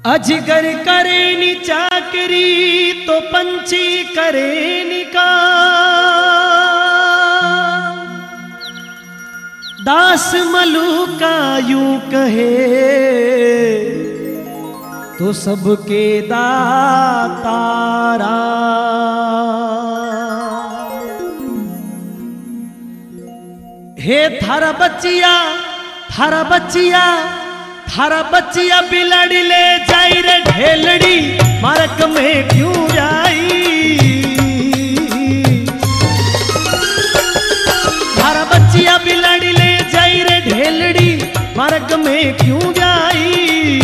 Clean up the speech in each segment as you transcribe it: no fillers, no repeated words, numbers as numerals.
अजगर करे नी चाकरी तो पंछी करे निका। दास मलूका यूं कहे तो सबके दातारा। हे थारा बच्चिया थारा बच्चिया थारा बच्चिया बिलड़ी ले जाई रे ढेलड़ी मार्ग में क्यों आई। थारा बच्चिया बिलड़ी ले जाई रे ढेलड़ी मार्ग में क्यों आई।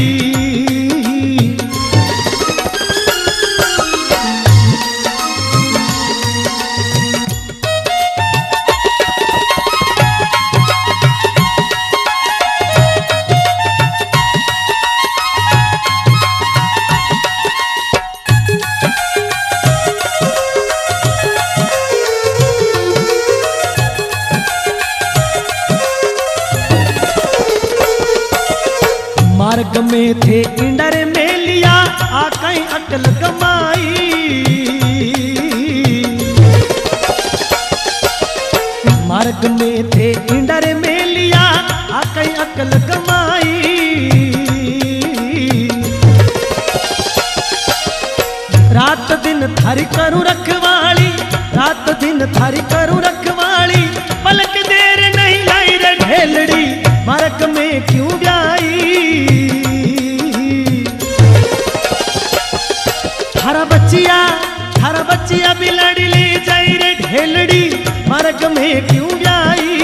मार्ग में थे इंडर में लिया आकई अकल कमाई। मार्ग में थे इंडर में लिया आकई अकल कमाई। रात दिन थारी करूं रखवाली रात दिन थारी करूं रखवाली पलक देर नहीं लाई रे ढेलड़ी मार्ग में क्यों आई। थारा बच्चिया बिलड़ी ले जाई रे ढेलड़ी मार्ग में क्यों आई।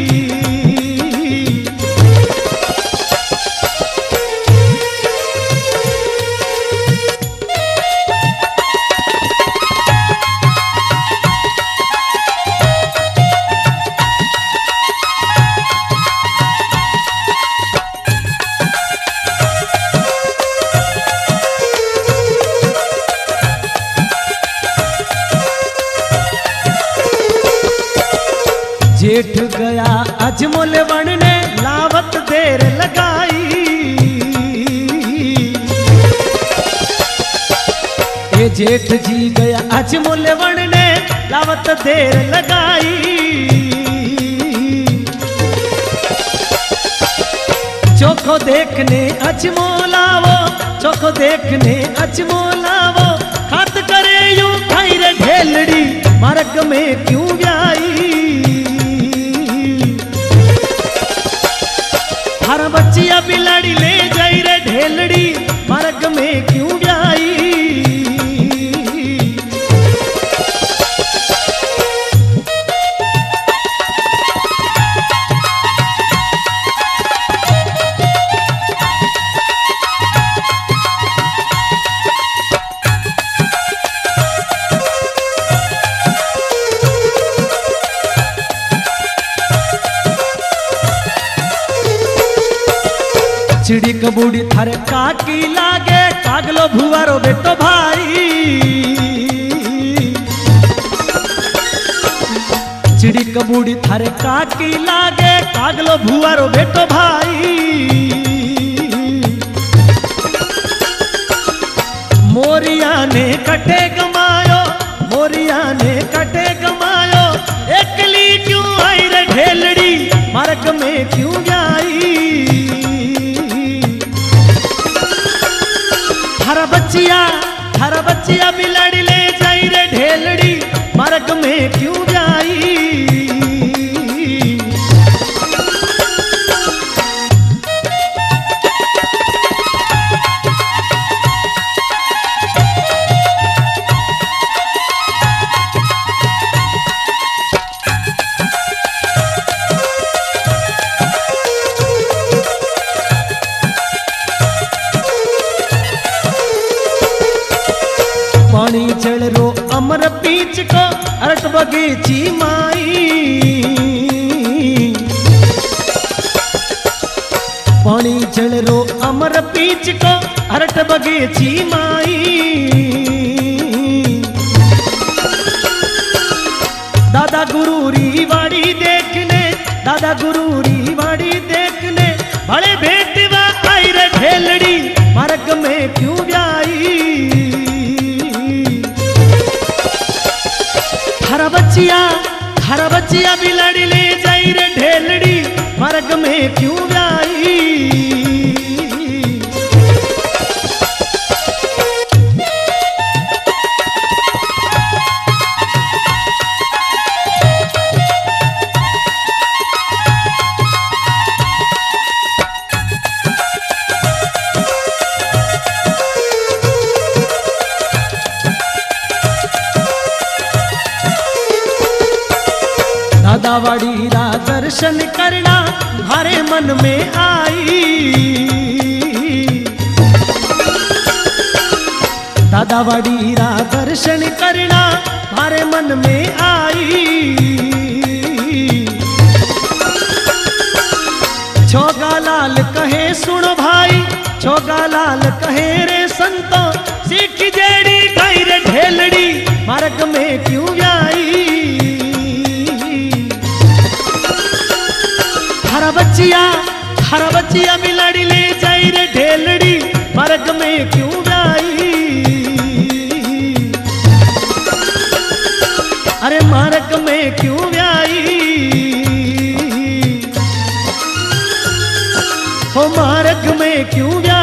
जेठ गया अजमोल वन ने लावत देर लगाई। ये जेठ जी गया अजमोल वन ने लावत देर लगाई। चोखो देखने अजमोलावो चोखो देखने अजमोलावो खात करे यूं खाई रे ढेलड़ी मार्ग में क्यों आई। थारा बच्चिया बिलड़ी ले जाई रे ढेलड़ी मार्ग में क्यों आई। चिड़ी कबूड़ी थारे काकी लागे कागलो भुआरो बेटो भाई। चिड़ी कबूड़ी थारे काकी लागे कागलो भुआरो बेटो भाई। मोरिया ने कटे गमायो मोरिया ने कटे गमायो एकली क्यों आई रे ढेलड़ी मार्ग में क्यों आई। थारा बच्चिया बिलड़ी ले जाई रे ढेलड़ी मार्ग में क्यों आई। पानी चढ़ रो अमर पीच को अरट बगीची माई। पानी चढ़ रो अमर पीच को अरट बगीची माई। दादा गुरूरी वाड़ी देखने दादा गुरूरी वाड़ी देखने बड़े बेटवा आई रे ढेलड़ी मार्ग में में क्यों ब्याई। थारा बच्चिया भी लड़ी ले जाई रे ढेलड़ी, मार्ग में क्यों ब्याई। दादावाड़ी रा दर्शन करना हमारे मन में आई। दादावाड़ी रा दर्शन करना हमारे मन में आई। छोगा लाल कहे सुनो भाई, छोगा लाल कहे रे संतो, सीख जेड़ी गई रे ढेलड़ी, मार्ग में क्यों आई। थारा बच्चिया भी लड़ी ले जाई रे ढेलड़ी, मार्ग में क्यों ब्याई। अरे मार्ग में क्यों ब्याई, हो मार्ग में क्यों ब्याई।